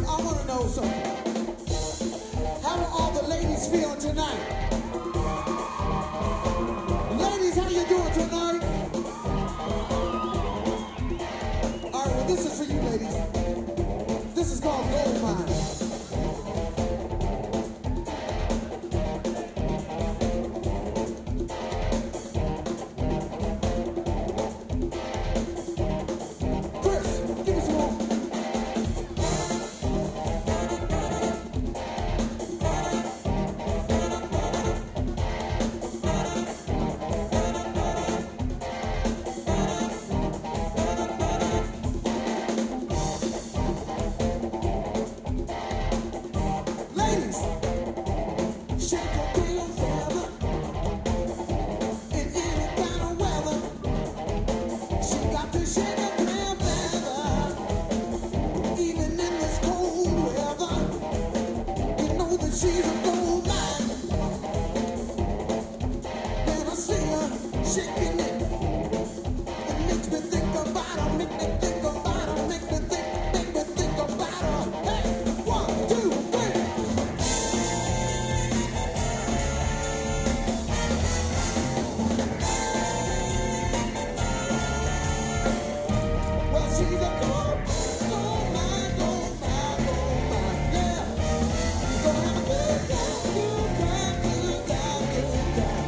I want to know something. How are all the ladies feeling tonight? Ladies, how you doing tonight? All right, well, this is for you, ladies. This is called Gold Mine. She's a gold mine. When I see her shaking it, it makes me think about her, make me think about her, make me think about her. Hey, 1, 2, 3. Well, she's a gold mine, gold mine, gold mine, yeah. Gonna have a good time, good time, good time, good time,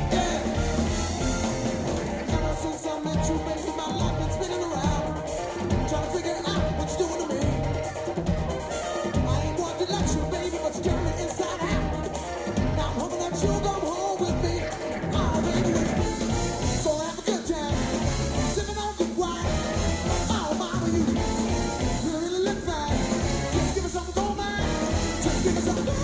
yeah. Ever since I met you, baby, my life been spinning around, trying to figure out what you're doing to me. I ain't want to let you, baby, but you turn me inside out. Now I'm hoping that you'll come home with me. Oh, baby, gonna have a good time, sipping on good wine. Oh, mama, you really look fine. Just give me some gold mine, just give me some gold.